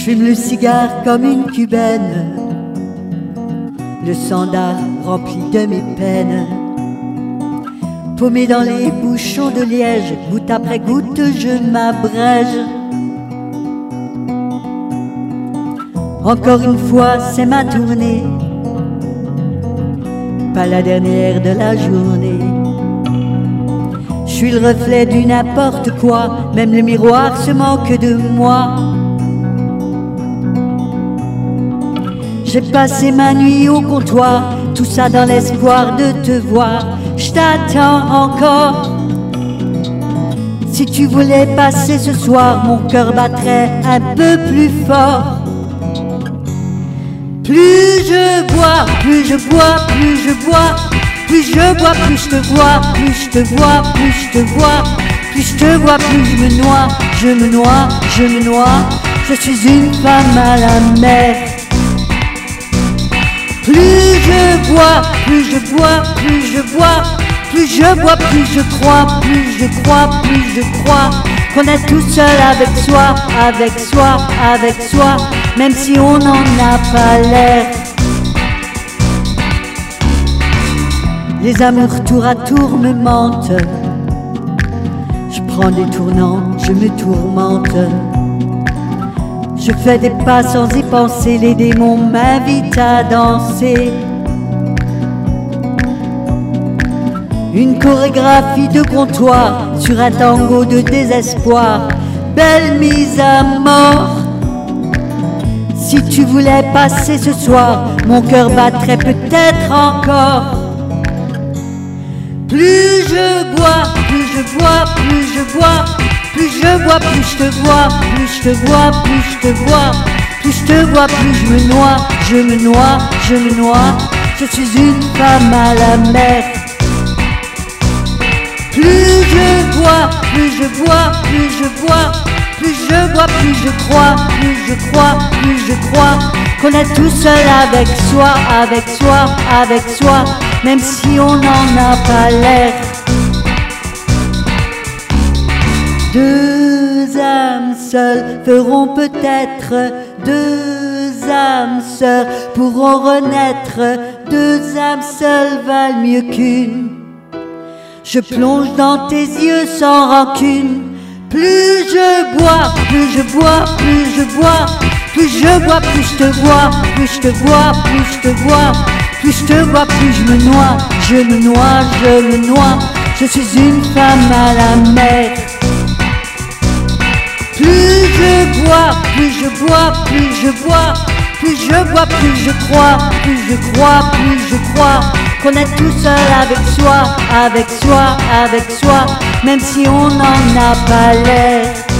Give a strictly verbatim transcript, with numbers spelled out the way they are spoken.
fume le cigare comme une cubaine, le sandar rempli de mes peines. Paumé dans les bouchons de liège, goutte après goutte je m'abrège. Encore une fois c'est ma tournée, pas la dernière de la journée. Je suis le reflet du n'importe quoi, même le miroir se moque de moi. J'ai passé ma nuit au comptoir, tout ça dans l'espoir de te voir. Je t'attends encore. Si tu voulais passer ce soir, mon cœur battrait un peu plus fort. Plus je bois, plus je bois, plus je bois, plus je bois, plus je te vois, plus je te vois, plus je te vois, plus je te vois, plus je me noie, je me noie, je me noie. Je suis une femme à la mer. Plus je bois, plus je bois, plus je bois, plus je bois, plus je crois, plus je crois, plus je crois qu'on est tout seul avec soi, avec soi, avec soi, même si on n'en a pas l'air. Les amours tour à tour me mentent, je prends des tournants, je me tourmente. Je fais des pas sans y penser, les démons m'invitent à danser. Une chorégraphie de comptoir sur un tango de désespoir, belle mise à mort. Si tu voulais passer ce soir, mon cœur battrait peut-être encore. Plus je bois, plus je bois, plus je bois, plus je bois, plus je te vois, plus je te vois, plus je te vois, plus je te vois, plus je me noie, je me noie, je me noie. Je suis une femme à la mer. Plus je bois, plus je bois, plus je bois, plus je bois, plus je crois, plus je crois, plus je crois qu'on est tout seul avec soi, avec soi, avec soi, même si on n'en a pas l'air. Deux âmes seules feront peut-être, deux âmes sœurs pourront renaître, deux âmes seules valent mieux qu'une. Je plonge dans tes yeux sans rancune. Plus je bois, plus je bois, plus je bois, plus je bois, plus je te vois, plus je te vois, plus je te vois, plus je te vois, plus je me noie, je me noie, je me noie. Je suis une femme à la mer. Plus je bois, plus je bois, plus je bois, plus je bois, plus je crois, plus je crois, plus je crois qu'on est tout seul avec soi, avec soi, avec soi, même si on n'en a pas l'air.